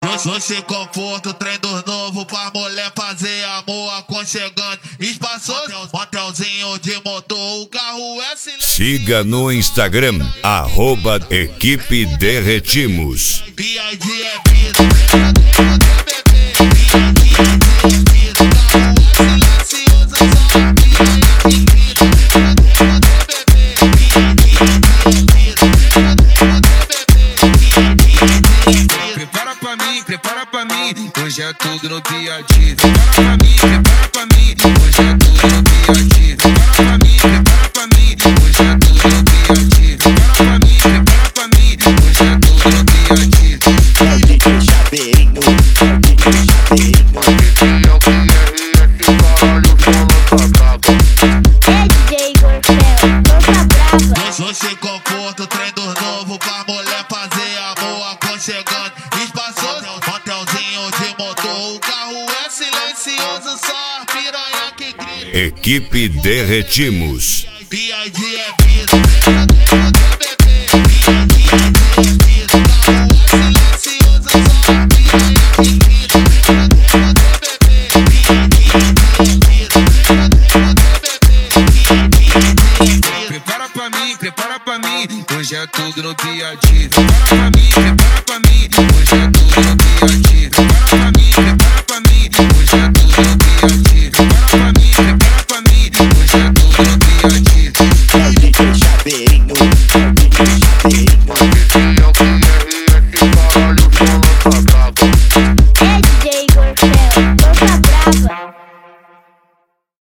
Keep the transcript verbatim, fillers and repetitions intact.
No, no se conforto, trem dos novo pra mulher fazer amor aconchegante, espaçoso, motelzinho de motor, o carro é silêncio. Siga no Instagram, arroba Equipe Derretimos. B I D é vida. Prepara pra mim, prepara pra mim, hoje é tudo no B I D. Prepara pra mim, prepara pra mim, hoje é tudo no B I D. Prepara pra mim, prepara pra mim, hoje é tudo no B I D. Prepara pra mim, prepara pra mim, hoje é tudo no B I D. É o D J Chaveirinho, é o D J Chaveirinho. É o que é esse caralho só lança brava. É D J Gorfel, lança brava. No se conforto, trem dos novo pra mulher fazer amor aconchegante, espaçoso, motelzinho de motor, o carro é silencioso, só a piranha que grita. Equipe Derretimos. B I D é vida. Prepara pra mim, prepara pra mim, hoje é tudo no B I D. Prepara pra mim, prepara pra mim, hoje é tudo no B I D. Prepara pra mim.